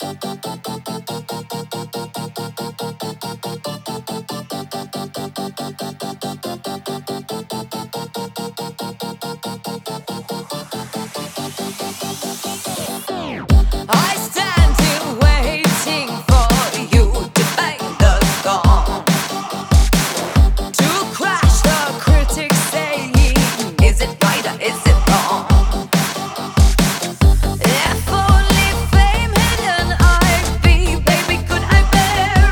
I stand here waiting for you to bang the gong, to crash the critics saying, is it right or is it wrong? If only fame had an eye, baby, could I bear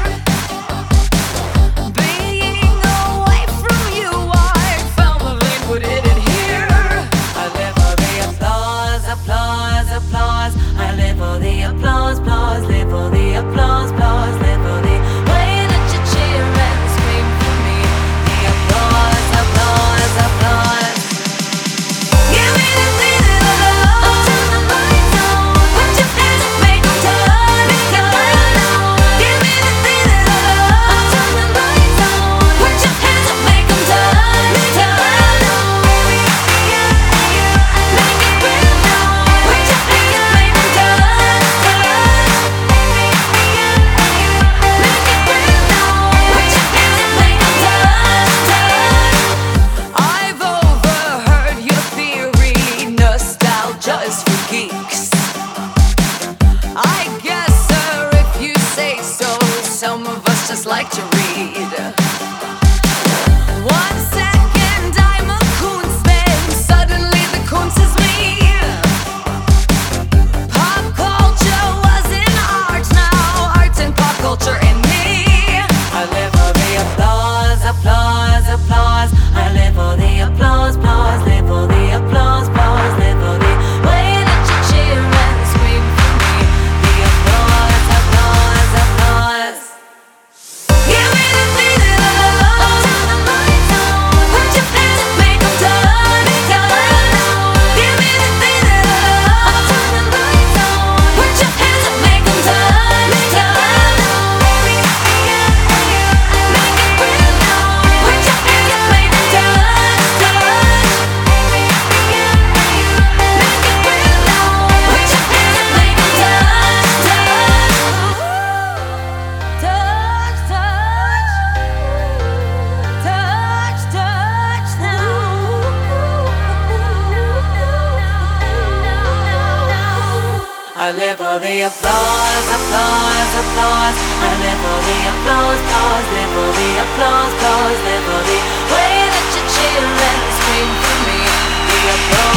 being away from you? I found the lane, put it in here. I live for the applause, applause, applause. I live for the applause, applause, live for the applause, applause, live for the way that you cheer and scream for me. The applause, applause, applause. Give me the feeling of love. Turn the lights on. Put your hands up, make them turn, make it burn. Give me the feeling of love. Turn the lights on. Put your hands up, make them turn, make it burn. Make it burn. Put your hands up, make them turn, turn. Make it burn. Put your hands up, make them turn, turn. I've overheard your theory, nostalgia is for geeks. I guess, sir, if you say so, some of us just like to read. 1 second I'm a Kunstman, suddenly the Kunst is me. Pop culture was in art, now art and pop culture in me. I live for the applause, applause, applause. I live for the applause, applause, live for the applause, applause, live for the way that you cheer and scream for me. The applause, applause, applause. Give me the feeling of love. Turn the lights on. Put your hands up, make them turn, make it burn. Give me the feeling of love. Turn the lights on. Put your hands up, make them turn, make it burn. Make it burn. Put your hands up, make them turn, turn. Make it burn. Put your hands up, make them turn, turn. Touch, touch, touch, touch now. I live for the applause, applause, applause. I live for the applause, applause, live for the applause, applause, live for the way that you cheer and scream for me. The applause.